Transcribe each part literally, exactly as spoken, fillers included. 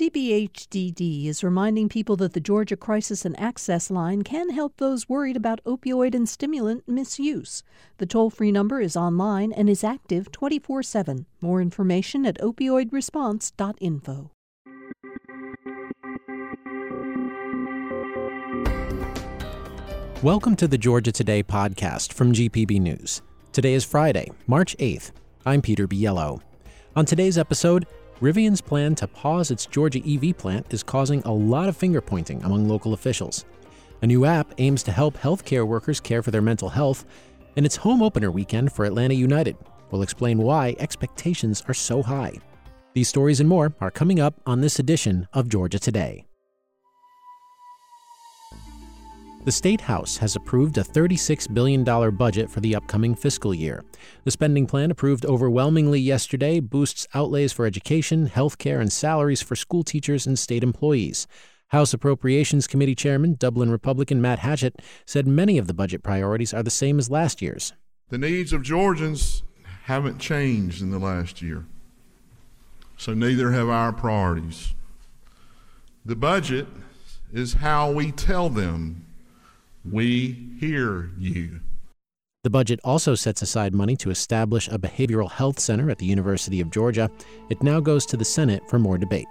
G B H D D is reminding people that the Georgia Crisis and Access Line can help those worried about opioid and stimulant misuse. The toll-free number is online and is active twenty-four seven. More information at opioid response dot info. Welcome to the Georgia Today podcast from G P B News. Today is Friday, March eighth. I'm Peter Biello. On today's episode, Rivian's plan to pause its Georgia E V plant is causing a lot of finger-pointing among local officials. A new app aims to help healthcare workers care for their mental health, and it's home opener weekend for Atlanta United. We'll explain why expectations are so high. These stories and more are coming up on this edition of Georgia Today. The State House has approved a thirty-six billion dollars budget for the upcoming fiscal year. The spending plan, approved overwhelmingly yesterday, boosts outlays for education, health care, and salaries for school teachers and state employees. House Appropriations Committee Chairman, Dublin Republican Matt Hatchett, said many of the budget priorities are the same as last year's. The needs of Georgians haven't changed in the last year, so neither have our priorities. The budget is how we tell them we hear you. The budget also sets aside money to establish a behavioral health center at the University of Georgia. It now goes to the Senate for more debate.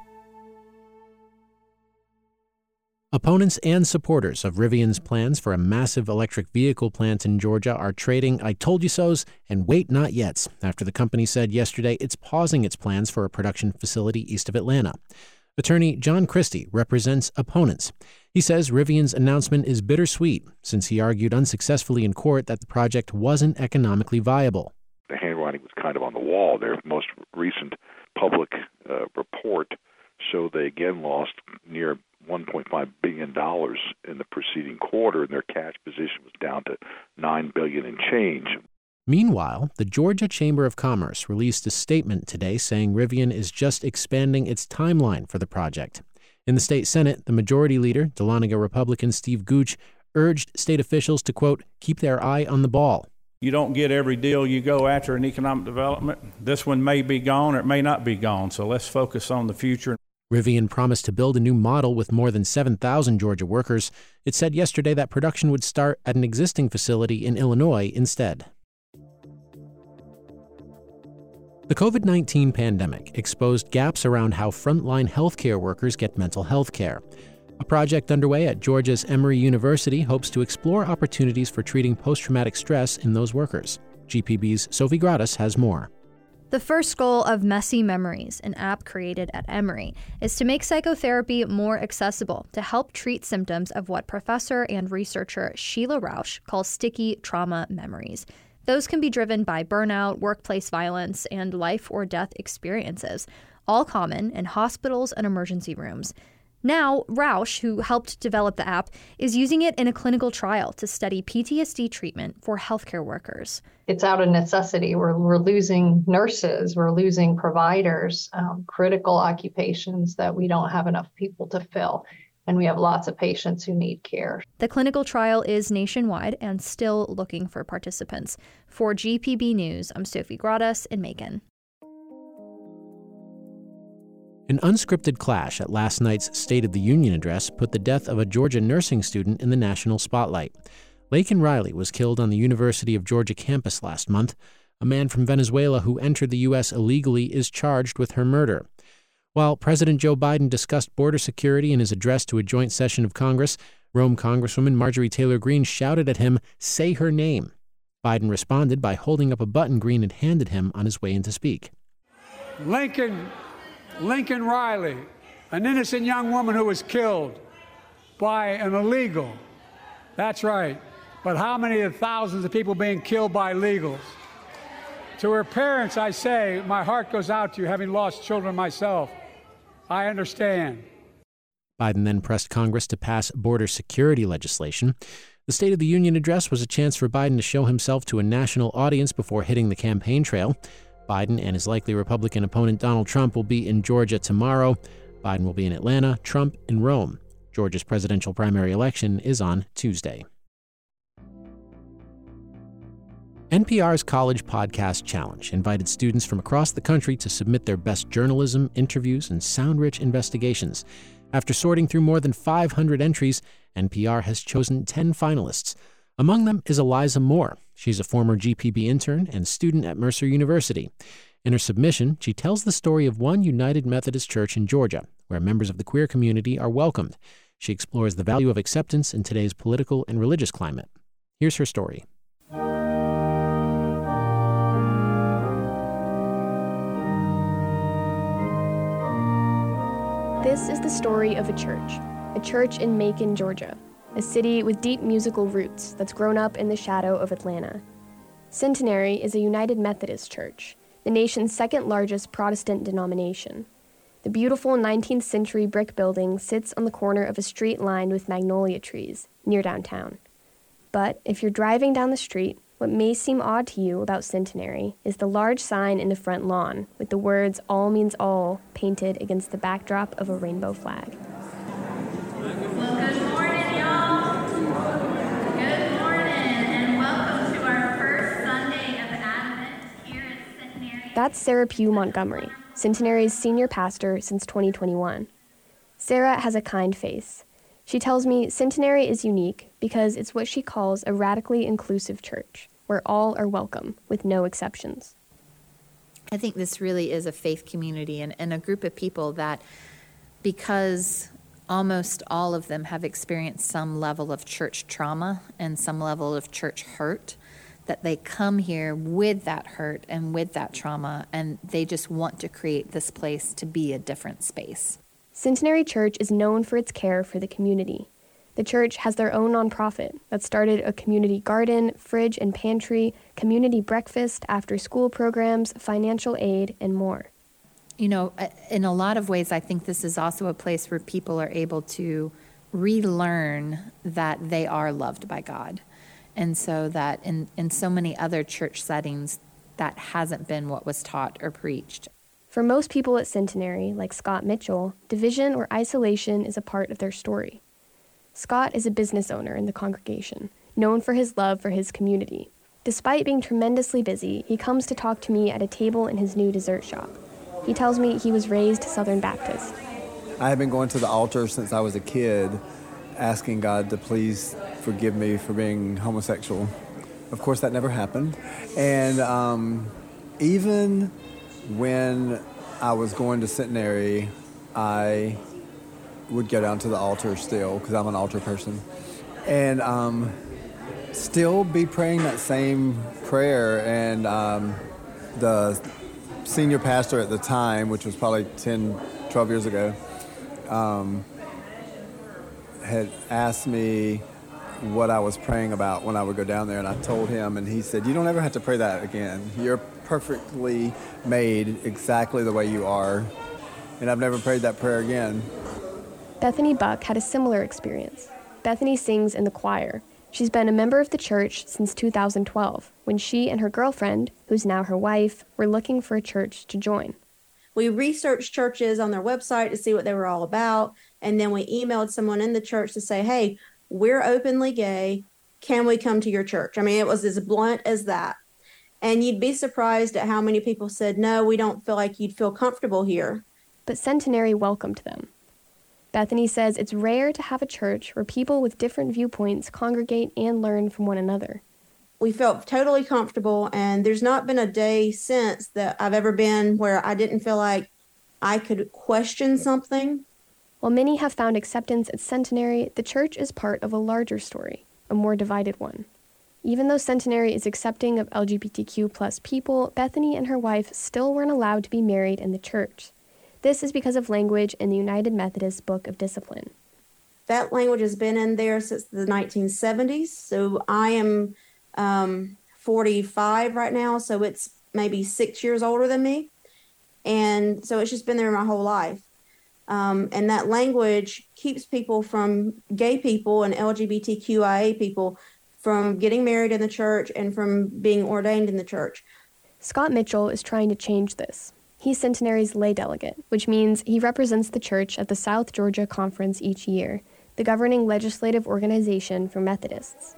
Opponents and supporters of Rivian's plans for a massive electric vehicle plant in Georgia are trading I told you so's and wait not yet's after the company said yesterday it's pausing its plans for a production facility east of Atlanta. Attorney John Christie represents opponents. He says Rivian's announcement is bittersweet since he argued unsuccessfully in court that the project wasn't economically viable. The handwriting was kind of on the wall. Their most recent public uh, report showed they again lost near one point five billion dollars in the preceding quarter, and their cash position was down to nine billion dollars and change. Meanwhile, the Georgia Chamber of Commerce released a statement today saying Rivian is just expanding its timeline for the project. In the state Senate, the majority leader, Dahlonega Republican Steve Gooch, urged state officials to, quote, keep their eye on the ball. You don't get every deal you go after in economic development. This one may be gone or it may not be gone, so let's focus on the future. Rivian promised to build a new model with more than seven thousand Georgia workers. It said yesterday that production would start at an existing facility in Illinois instead. The covid nineteen pandemic exposed gaps around how frontline healthcare workers get mental health care. A project underway at Georgia's Emory University hopes to explore opportunities for treating post-traumatic stress in those workers. G P B's Sophie Gratis has more. The first goal of Messy Memories, an app created at Emory, is to make psychotherapy more accessible to help treat symptoms of what professor and researcher Sheila Rausch calls sticky trauma memories. Those can be driven by burnout, workplace violence, and life or death experiences, all common in hospitals and emergency rooms. Now, Rausch, who helped develop the app, is using it in a clinical trial to study P T S D treatment for healthcare workers. It's out of necessity. We're, we're losing nurses, we're losing providers, um, critical occupations that we don't have enough people to fill. And we have lots of patients who need care. The clinical trial is nationwide and still looking for participants. For G P B News, I'm Sophie Gratis in Macon. An unscripted clash at last night's State of the Union address put the death of a Georgia nursing student in the national spotlight. Laken Riley was killed on the University of Georgia campus last month. A man from Venezuela who entered the U S illegally is charged with her murder. While President Joe Biden discussed border security in his address to a joint session of Congress, Rome Congresswoman Marjorie Taylor Greene shouted at him, "Say her name." Biden responded by holding up a button Greene had handed him on his way in to speak. Lincoln, Lincoln Riley, an innocent young woman who was killed by an illegal. That's right. But how many of the thousands of people being killed by illegals? To her parents, I say, my heart goes out to you, having lost children myself. I understand. Biden then pressed Congress to pass border security legislation. The State of the Union address was a chance for Biden to show himself to a national audience before hitting the campaign trail. Biden and his likely Republican opponent Donald Trump will be in Georgia tomorrow. Biden will be in Atlanta, Trump in Rome. Georgia's presidential primary election is on Tuesday. N P R's College Podcast Challenge invited students from across the country to submit their best journalism, interviews, and sound-rich investigations. After sorting through more than five hundred entries, N P R has chosen ten finalists. Among them is Eliza Moore. She's a former G P B intern and student at Mercer University. In her submission, she tells the story of one United Methodist church in Georgia, where members of the queer community are welcomed. She explores the value of acceptance in today's political and religious climate. Here's her story. This is the story of a church, a church in Macon, Georgia, a city with deep musical roots that's grown up in the shadow of Atlanta. Centenary is a United Methodist church, the nation's second largest Protestant denomination. The beautiful nineteenth century brick building sits on the corner of a street lined with magnolia trees near downtown. But if you're driving down the street, what may seem odd to you about Centenary is the large sign in the front lawn with the words "All Means All" painted against the backdrop of a rainbow flag. Well, good morning, y'all. Good morning, and welcome to our first Sunday of Advent here at Centenary. That's Sarah Pugh Montgomery, Centenary's senior pastor since twenty twenty-one. Sarah has a kind face. She tells me Centenary is unique because it's what she calls a radically inclusive church, where all are welcome, with no exceptions. I think this really is a faith community and, and a group of people that, because almost all of them have experienced some level of church trauma and some level of church hurt, that they come here with that hurt and with that trauma, and they just want to create this place to be a different space. Centenary Church is known for its care for the community. The church has their own nonprofit that started a community garden, fridge and pantry, community breakfast, after-school programs, financial aid, and more. You know, in a lot of ways, I think this is also a place where people are able to relearn that they are loved by God. And so that in, in so many other church settings, that hasn't been what was taught or preached. For most people at Centenary, like Scott Mitchell, division or isolation is a part of their story. Scott is a business owner in the congregation, known for his love for his community. Despite being tremendously busy, he comes to talk to me at a table in his new dessert shop. He tells me he was raised Southern Baptist. I have been going to the altar since I was a kid, asking God to please forgive me for being homosexual. Of course, that never happened. And um, even when I was going to Centenary, I would go down to the altar still, because I'm an altar person, and um, still be praying that same prayer. And um, the senior pastor at the time, which was probably ten, twelve years ago, um, had asked me what I was praying about when I would go down there, and I told him, and he said, "You don't ever have to pray that again. You're perfectly made exactly the way you are." And I've never prayed that prayer again. Bethany Buck had a similar experience. Bethany sings in the choir. She's been a member of the church since two thousand twelve, when she and her girlfriend, who's now her wife, were looking for a church to join. We researched churches on their website to see what they were all about, and then we emailed someone in the church to say, "Hey, we're openly gay. Can we come to your church?" I mean, it was as blunt as that. And you'd be surprised at how many people said, "No, we don't feel like you'd feel comfortable here." But Centenary welcomed them. Bethany says it's rare to have a church where people with different viewpoints congregate and learn from one another. We felt totally comfortable, and there's not been a day since that I've ever been where I didn't feel like I could question something. While many have found acceptance at Centenary, the church is part of a larger story, a more divided one. Even though Centenary is accepting of L G B T Q plus people, Bethany and her wife still weren't allowed to be married in the church. This is because of language in the United Methodist Book of Discipline. That language has been in there since the nineteen seventies, so I am um, forty-five right now, so it's maybe six years older than me, and so it's just been there my whole life. Um, and that language keeps people from, gay people and L G B T Q I A people, from getting married in the church and from being ordained in the church. Scott Mitchell is trying to change this. He's Centenary's lay delegate, which means he represents the church at the South Georgia Conference each year, the governing legislative organization for Methodists.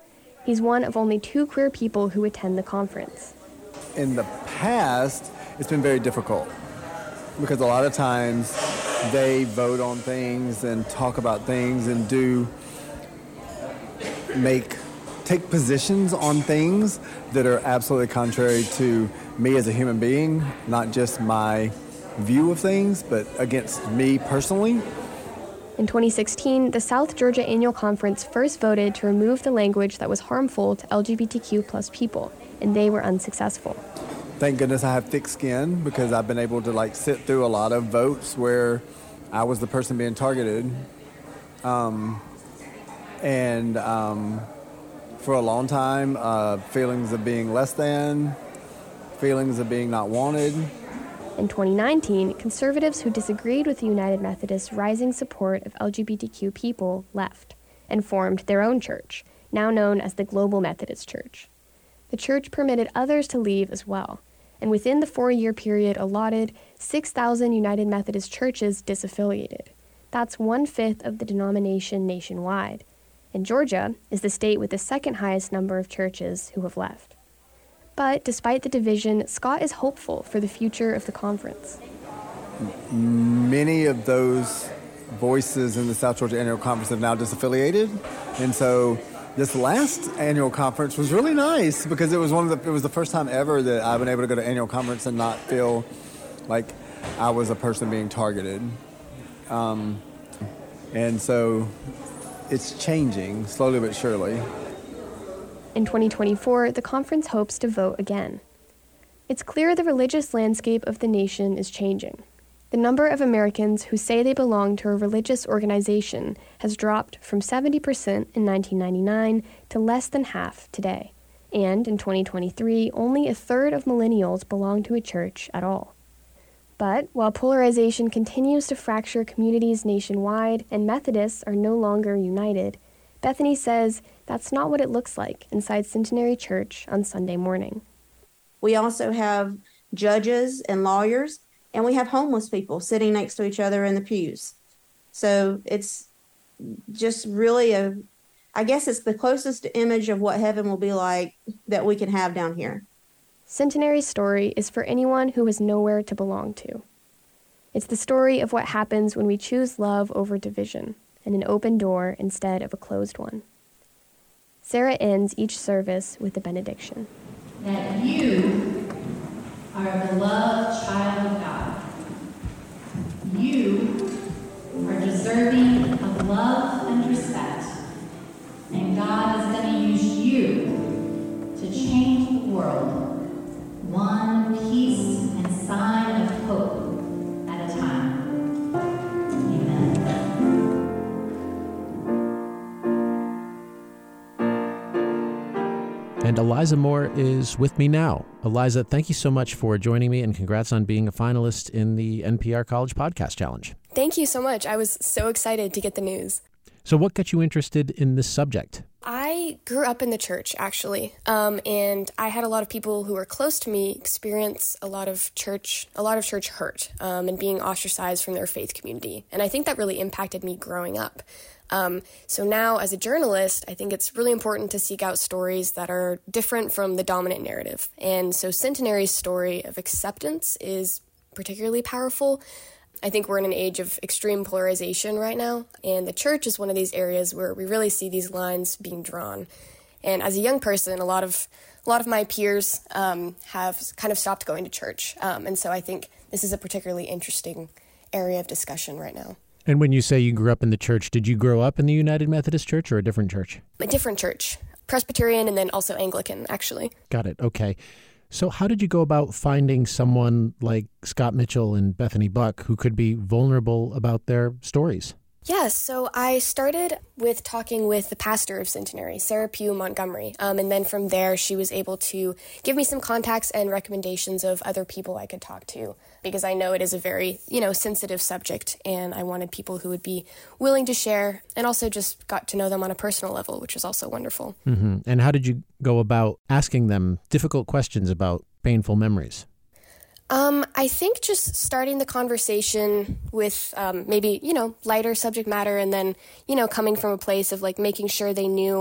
He's one of only two queer people who attend the conference. In the past, it's been very difficult because a lot of times they vote on things and talk about things and do make take positions on things that are absolutely contrary to me as a human being, not just my view of things, but against me personally. In twenty sixteen, the South Georgia Annual Conference first voted to remove the language that was harmful to L G B T Q plus people, and they were unsuccessful. Thank goodness I have thick skin because I've been able to like sit through a lot of votes where I was the person being targeted. Um, and um, for a long time, uh, feelings of being less than, feelings of being not wanted. In twenty nineteen, conservatives who disagreed with the United Methodists' rising support of L G B T Q people left and formed their own church, now known as the Global Methodist Church. The church permitted others to leave as well, and within the four-year period allotted, six thousand United Methodist churches disaffiliated. That's one-fifth of the denomination nationwide, and Georgia is the state with the second highest number of churches who have left. But despite the division, Scott is hopeful for the future of the conference. Many of those voices in the South Georgia Annual Conference have now disaffiliated, and so this last annual conference was really nice because it was one of the it was the first time ever that I've been able to go to annual conference and not feel like I was a person being targeted. Um, and so it's changing slowly but surely. In twenty twenty-four, the conference hopes to vote again. It's clear the religious landscape of the nation is changing. The number of Americans who say they belong to a religious organization has dropped from seventy percent in nineteen ninety-nine to less than half today. And in twenty twenty-three, only a third of millennials belong to a church at all. But while polarization continues to fracture communities nationwide and Methodists are no longer united, Bethany says that's not what it looks like inside Centenary Church on Sunday morning. We also have judges and lawyers, and we have homeless people sitting next to each other in the pews. So it's just really a, I guess it's the closest image of what heaven will be like that we can have down here. Centenary's story is for anyone who has nowhere to belong to. It's the story of what happens when we choose love over division and an open door instead of a closed one. Sarah ends each service with a benediction. That you are a beloved child of God. You are deserving of love and respect, and God is going to use you to change the world, one piece and sign of hope at a time. And Eliza Moore is with me now. Eliza, thank you so much for joining me, and congrats on being a finalist in the N P R College Podcast Challenge. Thank you so much. I was so excited to get the news. So what got you interested in this subject? I grew up in the church, actually, um, and I had a lot of people who were close to me experience a lot of church, a lot of church hurt um, and being ostracized from their faith community. And I think that really impacted me growing up. Um, so now, as a journalist, I think it's really important to seek out stories that are different from the dominant narrative. And so Centenary's story of acceptance is particularly powerful. I think we're in an age of extreme polarization right now, and the church is one of these areas where we really see these lines being drawn. And as a young person, a lot of a lot of my peers um, have kind of stopped going to church. Um, and so I think this is a particularly interesting area of discussion right now. And when you say you grew up in the church, did you grow up in the United Methodist Church or a different church? A different church, Presbyterian and then also Anglican, actually. Got it. Okay. So how did you go about finding someone like Scott Mitchell and Bethany Buck who could be vulnerable about their stories? Yes, so I started with talking with the pastor of Centenary, Sarah Pugh Montgomery, um, and then from there she was able to give me some contacts and recommendations of other people I could talk to, because I know it is a very, you know, sensitive subject, and I wanted people who would be willing to share, and also just got to know them on a personal level, which was also wonderful. Mm-hmm. And how did you go about asking them difficult questions about painful memories? Um, I think just starting the conversation with um, maybe, you know, lighter subject matter, and then, you know, coming from a place of like making sure they knew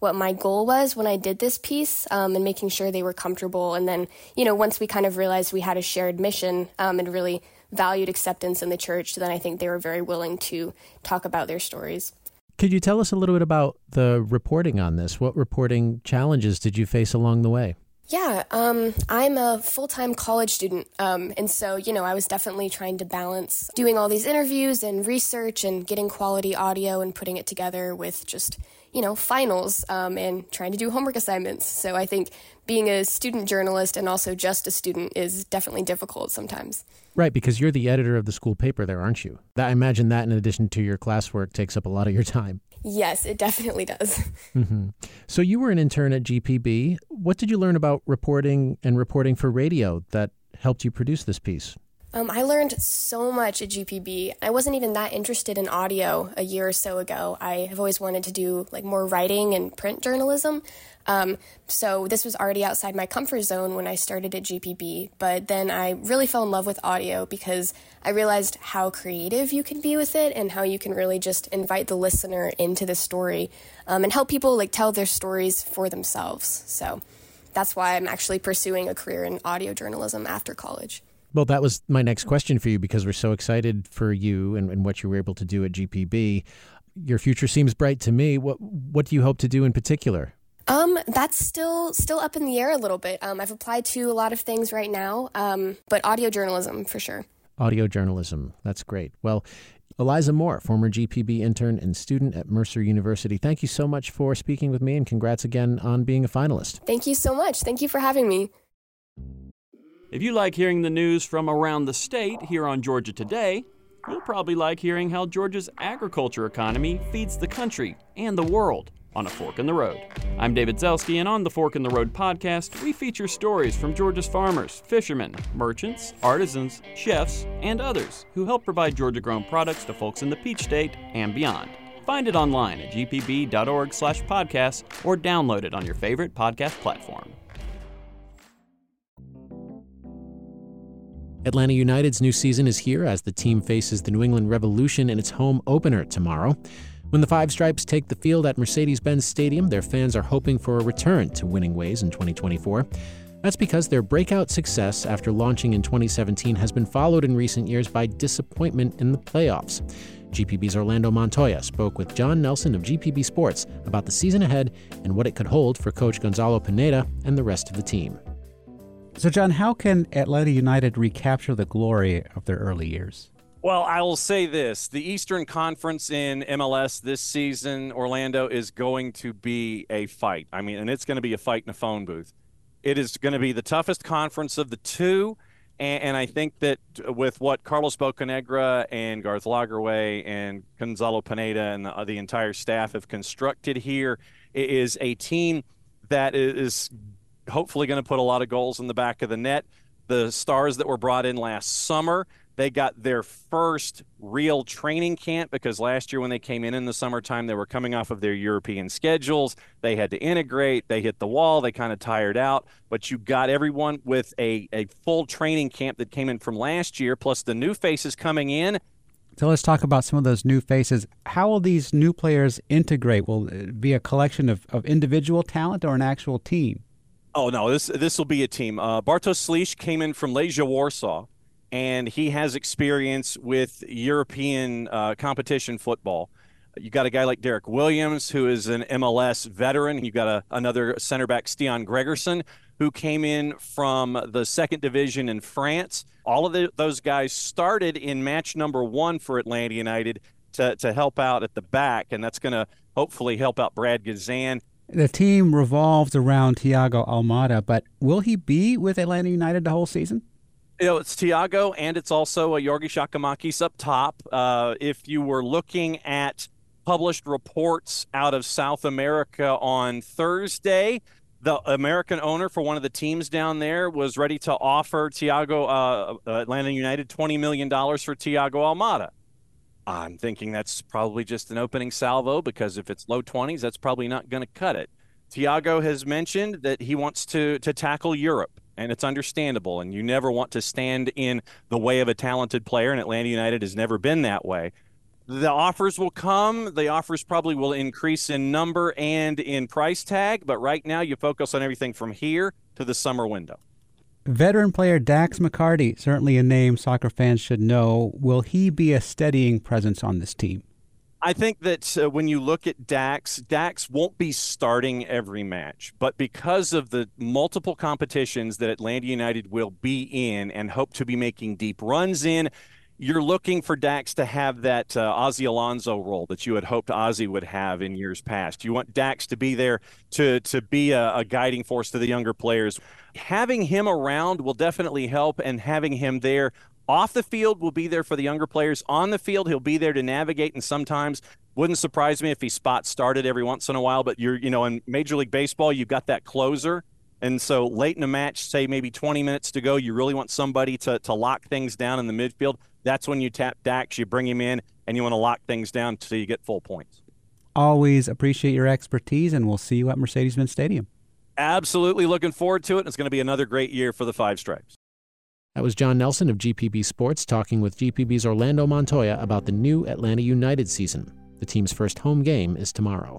what my goal was when I did this piece, um, and making sure they were comfortable. And then, you know, once we kind of realized we had a shared mission um, and really valued acceptance in the church, then I think they were very willing to talk about their stories. Could you tell us a little bit about the reporting on this? What reporting challenges did you face along the way? Yeah, um, I'm a full-time college student, um, and so, you know, I was definitely trying to balance doing all these interviews and research and getting quality audio and putting it together with just, you know, finals um, and trying to do homework assignments. So I think being a student journalist and also just a student is definitely difficult sometimes. Right, because you're the editor of the school paper there, aren't you? That, I imagine that, in addition to your classwork, takes up a lot of your time. Yes, it definitely does. Mm-hmm. So you were an intern at G P B. What did you learn about reporting and reporting for radio that helped you produce this piece? Um, I learned so much at G P B. I wasn't even that interested in audio a year or so ago. I have always wanted to do like more writing and print journalism. Um, so this was already outside my comfort zone when I started at G P B. But then I really fell in love with audio because I realized how creative you can be with it and how you can really just invite the listener into the story um, and help people like tell their stories for themselves. So that's why I'm actually pursuing a career in audio journalism after college. Well, that was my next question for you, because we're so excited for you and, and what you were able to do at G P B. Your future seems bright to me. What what do you hope to do in particular? Um, that's still still up in the air a little bit. Um, I've applied to a lot of things right now, um, but audio journalism for sure. Audio journalism. That's great. Well, Eliza Moore, former G P B intern and student at Mercer University, thank you so much for speaking with me, and congrats again on being a finalist. Thank you so much. Thank you for having me. If you like hearing the news from around the state here on Georgia Today, you'll probably like hearing how Georgia's agriculture economy feeds the country and the world on A Fork in the Road. I'm David Zelski, and on the Fork in the Road podcast, we feature stories from Georgia's farmers, fishermen, merchants, artisans, chefs, and others who help provide Georgia-grown products to folks in the Peach State and beyond. Find it online at g p b dot org slash podcast or download it on your favorite podcast platform. Atlanta United's new season is here as the team faces the New England Revolution in its home opener tomorrow. When the Five Stripes take the field at Mercedes-Benz Stadium, their fans are hoping for a return to winning ways in twenty twenty-four. That's because their breakout success after launching in twenty seventeen has been followed in recent years by disappointment in the playoffs. G P B's Orlando Montoya spoke with John Nelson of G P B Sports about the season ahead and what it could hold for Coach Gonzalo Pineda and the rest of the team. So, John, how can Atlanta United recapture the glory of their early years? Well, I will say this. The Eastern Conference in M L S this season, Orlando, is going to be a fight. I mean, and it's going to be a fight in a phone booth. It is going to be the toughest conference of the two, and, and I think that with what Carlos Bocanegra and Garth Lagerwey and Gonzalo Pineda and the, the entire staff have constructed here, it is a team that is hopefully going to put a lot of goals in the back of the net. The stars that were brought in last summer, they got their first real training camp because last year when they came in in the summertime, they were coming off of their European schedules. They had to integrate. They hit the wall. They kind of tired out. But you got everyone with a, a full training camp that came in from last year, plus the new faces coming in. So let's talk about some of those new faces. How will these new players integrate? Will it be a collection of, of individual talent or an actual team? Oh, no, this this will be a team. Uh, Bartosz Slisz came in from Legia Warsaw, and he has experience with European uh, competition football. You got a guy like Derek Williams, who is an M L S veteran. You got a, another center back, Stian Gregerson, who came in from the second division in France. All of the, those guys started in match number one for Atlanta United to, to help out at the back, and that's going to hopefully help out Brad Gazan. The team revolves around Thiago Almada, but will he be with Atlanta United the whole season? You know, it's Thiago, and it's also a Yorgi Shakamakis up top. Uh, if you were looking at published reports out of South America on Thursday, the American owner for one of the teams down there was ready to offer Thiago, uh, Atlanta United twenty million dollars for Thiago Almada. I'm thinking that's probably just an opening salvo because if it's low twenties, that's probably not going to cut it. Thiago has mentioned that he wants to to tackle Europe, and it's understandable, and you never want to stand in the way of a talented player, and Atlanta United has never been that way. The offers will come. The offers probably will increase in number and in price tag, but right now you focus on everything from here to the summer window. Veteran player Dax McCarty, certainly a name soccer fans should know. Will he be a steadying presence on this team? I think that uh, when you look at Dax, Dax won't be starting every match, but because of the multiple competitions that Atlanta United will be in and hope to be making deep runs in, you're looking for Dax to have that uh, Ozzie Alonso role that you had hoped Ozzie would have in years past. You want Dax to be there to, to be a, a guiding force to the younger players. Having him around will definitely help, and having him there off the field will be there for the younger players. On the field, he'll be there to navigate, and sometimes wouldn't surprise me if he spot started every once in a while. But you're, you know, in Major League Baseball, you've got that closer. And so late in a match, say maybe twenty minutes to go, you really want somebody to, to lock things down in the midfield. That's when you tap Dax, you bring him in, and you want to lock things down until you get full points. Always appreciate your expertise, and we'll see you at Mercedes-Benz Stadium. Absolutely looking forward to it. It's going to be another great year for the Five Stripes. That was John Nelson of G P B Sports talking with G P B's Orlando Montoya about the new Atlanta United season. The team's first home game is tomorrow.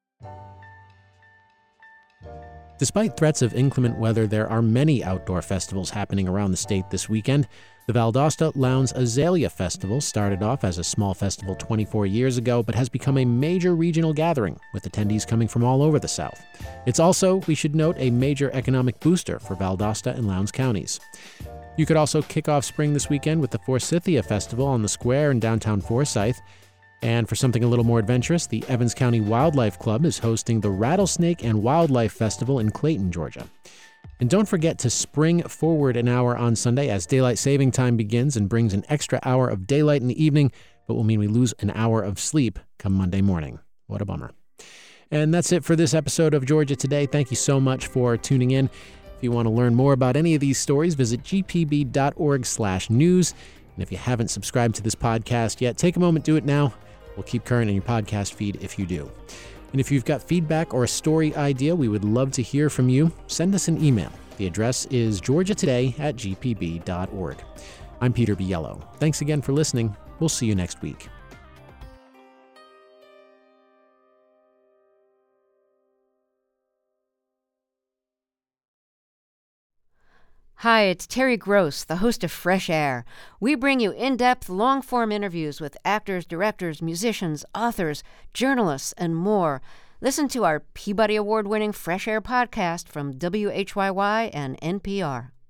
Despite threats of inclement weather, there are many outdoor festivals happening around the state this weekend. The Valdosta Lowndes Azalea Festival started off as a small festival twenty-four years ago, but has become a major regional gathering, with attendees coming from all over the South. It's also, we should note, a major economic booster for Valdosta and Lowndes counties. You could also kick off spring this weekend with the Forsythia Festival on the Square in downtown Forsyth. And for something a little more adventurous, the Evans County Wildlife Club is hosting the Rattlesnake and Wildlife Festival in Clayton, Georgia. And don't forget to spring forward an hour on Sunday as daylight saving time begins and brings an extra hour of daylight in the evening, but will mean we lose an hour of sleep come Monday morning. What a bummer. And that's it for this episode of Georgia Today. Thank you so much for tuning in. If you want to learn more about any of these stories, visit g p b dot org slash news. And if you haven't subscribed to this podcast yet, take a moment, do it now. We'll keep current in your podcast feed if you do. And if you've got feedback or a story idea, we would love to hear from you. Send us an email. The address is georgia today at g p b dot org. I'm Peter Biello. Thanks again for listening. We'll see you next week. Hi, it's Terry Gross, the host of Fresh Air. We bring you in-depth, long-form interviews with actors, directors, musicians, authors, journalists, and more. Listen to our Peabody Award-winning Fresh Air podcast from W H Y Y and N P R.